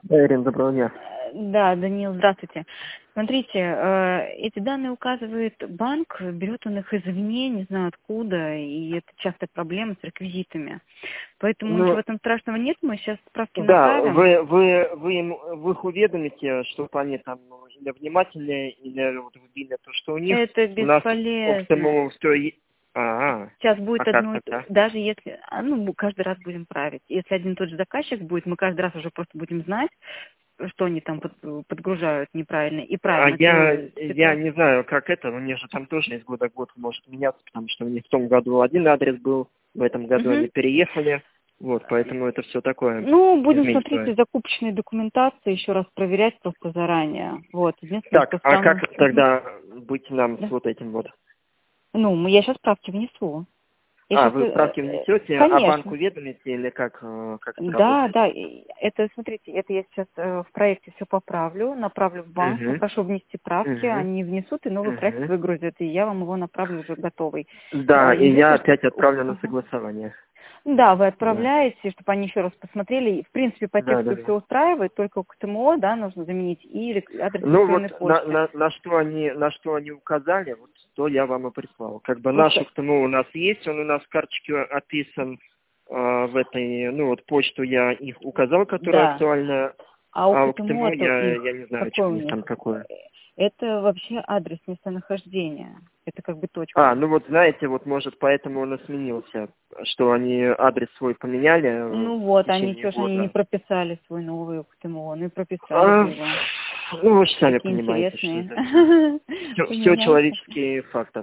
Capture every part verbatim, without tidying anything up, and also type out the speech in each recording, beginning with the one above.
Эрин, доброго дня. Да, Даниил, здравствуйте. Смотрите, э, эти данные указывает банк, берет он их извне, не знаю откуда, и это частая проблема с реквизитами. Поэтому Ну, ничего в этом страшного нет, мы сейчас справки да, направим. вы, вы, вы, им, вы их уведомите, чтобы они там ну, или внимательнее, или вот вбили то, что у них. Это У нас бесполезно. оптимум все... А, Сейчас будет а как одно, и т- тогда? даже если, а, ну, бу- каждый раз будем править. Если один и тот же заказчик будет, мы каждый раз уже просто будем знать, что они там под- подгружают неправильно, и А правим я, эту я ситуацию. не знаю, как это, у них же там тоже из года в год может меняться, потому что у них в том году один адрес был, в этом году они Мгм. переехали, вот, поэтому это все такое Ну, будем смотреть изменчивое. из закупочной документации, еще раз проверять просто заранее. Вот. Единственное, Так, что а самое... как Мгм. тогда быть нам с Да. вот этим вот? Ну, мы- я сейчас справки внесу. Я А, сейчас... вы справки внесете, а банк Конечно. уведомите или как, э, как это Да, работает? да. и Это, смотрите, это я сейчас э, в проекте все поправлю, направлю в банк, Угу, попрошу внести правки, угу, они внесут и новый проект угу. выгрузят, и я вам его направлю уже готовый. Да, Э, и я Единственное, что... опять отправлю на Ага. согласование. Да, вы Да, отправляете, чтобы они еще раз посмотрели. И, в принципе, по да, да, тексту все да. устраивает, только к ТМО, да, нужно заменить и рек- адрес Ну вот электронной на, почты. на, на что они на что они указали, вот то я вам и прислал. Как бы наш Просто, УКТМУ у нас есть, он у нас в карточке описан э, в этой, ну вот почту я их указал, которая да. актуальна, А у а КТМО УКТМУ то я, я их, не знаю, какой что у у них там них? такое. Это вообще адрес местонахождения. Это как бы А, точка. ну вот знаете, вот может поэтому он и сменился, что они адрес свой поменяли э, Ну в вот, они течение что ж они не года. прописали свой новый КТМО, ну и прописали А, бы его. ну вы же сами Такие понимаете, что интересные. это все, все, все Понимаете? человеческий фактор.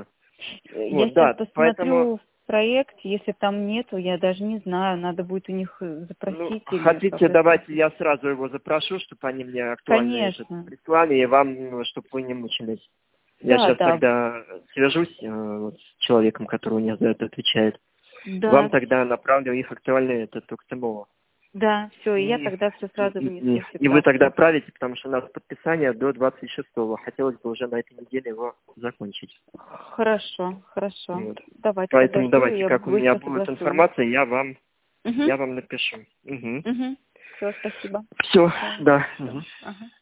Я Вот, сейчас да, поэтому, посмотрю в проект, если там нету, я даже не знаю, надо будет у них э, ну, запросить или хотите, как это. давайте я сразу его запрошу, чтобы они мне актуально этот Конечно. прислали, и вам, чтобы вы не мучились. Я Да, сейчас да, тогда свяжусь э, вот с человеком, который у меня за это отвечает. Вам да, тогда направлю их актуальный этот УКТМО. да, все, и я И, тогда все и, сразу и, внесу и, все и вы тогда правки. правите, потому что у нас подписание до двадцать шестого. Хотелось бы уже на этой неделе его закончить. Хорошо, хорошо. Вот. Давайте тогда Поэтому жду, давайте, я как у меня быстро будет согласую. информация, я вам, Угу, я вам напишу. Угу. угу. Все, спасибо. Все, Да, да. все. Мгм. Ага.